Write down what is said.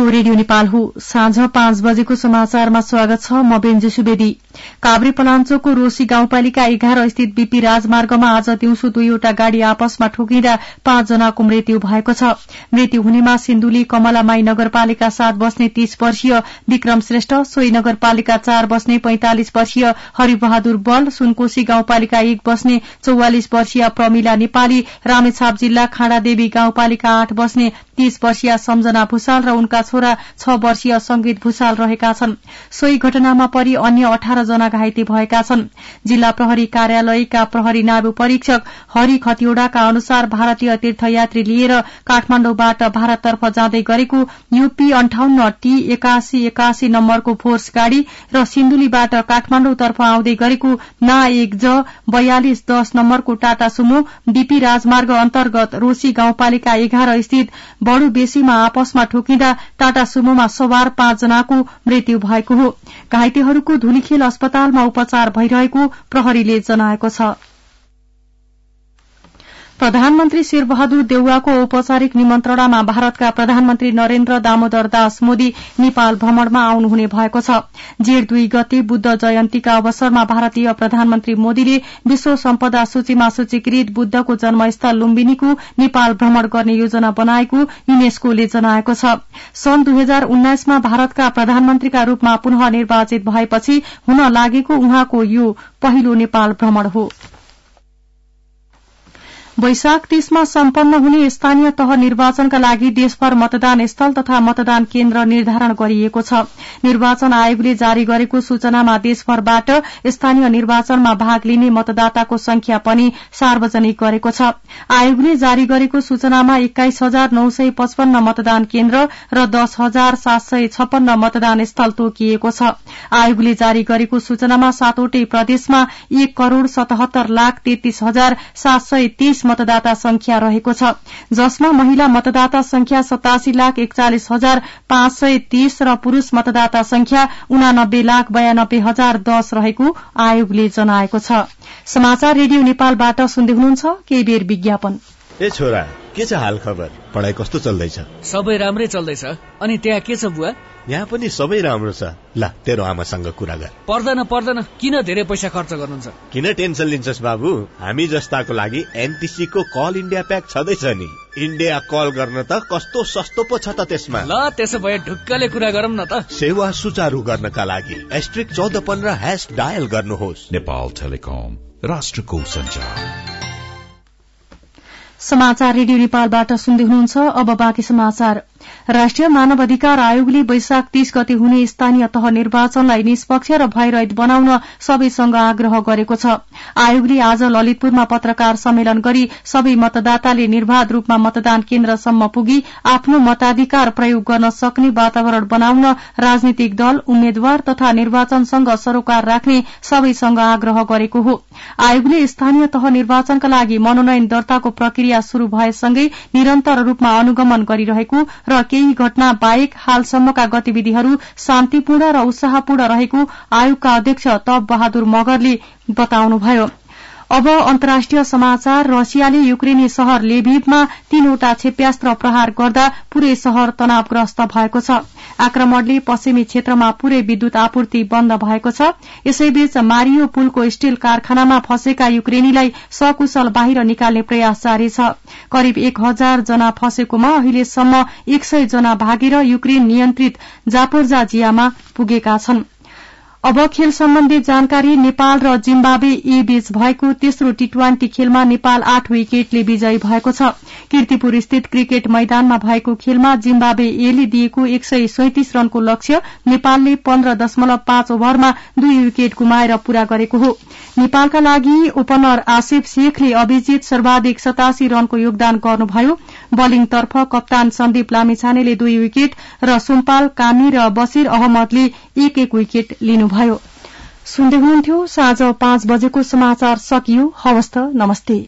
Radio Nepal हो। साँझ 5 बजेको समाचारमा स्वागत छ। म बेन्जी सुवेदी। काभ्रेपलाञ्चोकको रोशी गाउँपालिका 11 स्थित बीपी राजमार्गमा आज दिउँसो दुईवटा गाड़ी आपसमा ठोकिँदा 5 जनाको मृत्यु भएको छ। मृत्यु हुनेमा सिन्धुली कमलामाई नगरपालिका 7 बस्ने 30 वर्षीय विक्रम श्रेष्ठ, सोही नगरपालिका 4 बस्ने 45 वर्षीय हरिबहादुर बल, सुनकोशी गाउँपालिका 1 बस्ने 44 वर्षीय प्रमिला नेपाली, रामेछाप जिल्ला खाँडादेवी गाउँपालिका 8 बस्ने 30 वर्षीय सम्झना भूषाल र उनका छोरा 6 वर्षीय संगीत भूषाल रहेका छन्। सोही घटनामा परि अन्य 18 जना घाइते भएका छन्। जिल्ला प्रहरी कार्यालयका प्रहरी नायब परीक्षक हरि खतिवड़ाका अनुसार भारतीय तीर्थयात्री लिएर काठमाडौँबाट भारततर्फ जाँदै गरेको यूपी 58 T8181 नम्बरको फोर्स गाड़ी र सिन्धुलीबाट काठमाडौँतर्फ आउँदै गरेको ना 1 ज 4210 नम्बरको टाटा सुमो बीपी राजमार्ग अन्तर्गत रोशी गाउँपालिका 11 स्थित बडु बेसीमा आपसमा ठोकिँदा टाटा सुमोमा सवार 5 जनाको मृत्यु भएको हो। घाइतेहरूको धुलीखेल अस्पतालमा उपचार भइरहेको प्रहरीले जनाएको छ। प्रधानमन्त्री शेरबहादुर देउवाको औपचारिक निमन्त्रणामा भारतका प्रधानमन्त्री नरेन्द्र दामोदर दास मोदी नेपाल भ्रमणमा आउनुहुने भएको छ। जेठ 2 गते बुद्ध जयन्तीका अवसरमा भारतीय प्रधानमन्त्री मोदीले विश्व सम्पदा सूचीमा सूचीकृत बुद्धको जन्मस्थल लुम्बिनीको नेपाल भ्रमण गर्ने योजना बनाएको युनेस्कोले जनाएको छ। सन् 2019 मा भारतका प्रधानमन्त्रीका रूपमा पुनः निर्वाचित भएपछि हुन लागेको उहाँको यो पहिलो नेपाल भ्रमण हो। वैशाख 30 मा सम्पन्न हुने स्थानीय तह निर्वाचनका लागि देशभर मतदान स्थल तथा मतदान केन्द्र निर्धारण गरिएको छ। निर्वाचन आयोगले जारी गरेको सूचनामा देशभरबाट स्थानीय निर्वाचनमा भाग लिने मतदाताको संख्या पनि सार्वजनिक गरेको छ। आयोगले जारी गरेको सूचनामा 21955 मतदान केन्द्र र 10756 मतदान स्थल तोकिएको छ। आयोगले जारी गरेको सूचनामा 7वटै प्रदेशमा 1,77,33,730 मतदाता संख्या रहेको छ, जसमा महिला मतदाता संख्या 87,41,530 र पुरूष मतदाता संख्या 89,92,010 रहेको आयोगले जनाएको छ। समाचार रेडियो नेपालबाट सुन्दै हुनुहुन्छ। केही बेर विज्ञापन। ए छोरा, के छ हाल खबर? पढाइ कस्तो चल्दैछ? सबै राम्रै चल्दैछ। अनि त्यहाँ के छ बुवा? यहाँ पनि सबै राम्रो छ। ल, तेरो आमासँग कुरा गर। पर्दैन, किन धेरै पैसा खर्च गर्नुहुन्छ? किन टेन्सन लिन्छस् बाबु? हामी जस्ताको लागि एनटीसी को कल इन्डिया प्याक छँदैछ नि। इन्डिया कल गर्न त कस्तो सस्तो पो छ त त्यसमा। ल, त्यसो भए ढुक्कले कुरा गरौँ न त। सेवा सुचारू गर्नका लागि *1415# डायल गर्नुहोस्। नेपाल टेलिकम, राष्ट्रको सञ्चार। समाचार रेडियो नेपालबाट सुन्दै हुनुहुन्छ। अब बाँकी समाचार। राष्ट्रिय मानव अधिकार आयोगले वैशाख 30 गते हुने स्थानीय तह निर्वाचनलाई निष्पक्ष र भयरहित बनाउन सबैसँग आग्रह गरेको छ। आयोगले आज ललितपुरमा पत्रकार सम्मेलन गरी सबै मतदाताले निर्बाध रूपमा मतदान केन्द्रसम्म पुगी आफ्नो मताधिकार प्रयोग गर्न सक्ने वातावरण बनाउन राजनीतिक दल, उम्मेद्वार तथा निर्वाचनसँग सरोकार राख्ने सबैसँग आग्रह गरेको हो। आयोगले स्थानीय तह निर्वाचनका लागि मनोनयन दर्ताको प्रक्रिया शुरू भएसँगै निरन्तर रूपमा अनुगमन गरिरहेको र केही घटना बाहेक हालसम्मका गतिविधिहरू शान्तिपूर्ण र उत्साहपूर्ण रहेको आयोगका अध्यक्ष तप बहादुर मगरले बताउनुभयो। अब अन्तर्राष्ट्रिय समाचार। रसियाले युक्रेनी शहर लेभिभमा 3वटा क्षेप्यास्त्र प्रहार गर्दा पूरै शहर तनावग्रस्त भएको छ। आक्रमणले पश्चिमी क्षेत्रमा पूरै विद्युत आपूर्ति बन्द भएको छ। यसैबीच मारियोपुलको स्टील कारखानामा फँसेका युक्रेनीलाई सकुशल बाहिर निकाल्ने प्रयास जारी छ। करिब 1000 जना फँसेकोमा अहिलेसम्म 100 जना भागेर युक्रेन नियन्त्रित जापोर्जाजियामा पुगेका छन्। अब खेल सम्बन्धी जानकारी। नेपाल र जिम्बाब्वे ए बीच भएको तेस्रो टी20 खेलमा नेपाल 8 विकेटले विजयी भएको छ। कीर्तिपुर स्थित क्रिकेट मैदानमा भएको खेलमा जिम्बाब्वे एले दिएको 137 रनको लक्ष्य नेपालले 15.5 ओभरमा 2 विकेट गुमाएर पूरा गरेको हो। नेपालका लागि ओपनर आसिफ शेखले अभिजित सर्वाधिक 87 रनको योगदान गर्नुभयो। बलिङतर्फ कप्तान सन्दीप लामिछानेले 2 विकेट र सोमपाल कामी र बसिर अहमदले 1-1 विकेट लिनुभयो। सुन्दै हुनुहुन्थ्यो। साँझ 5 बजेको समाचार सकियो। हवस् त, नमस्ते।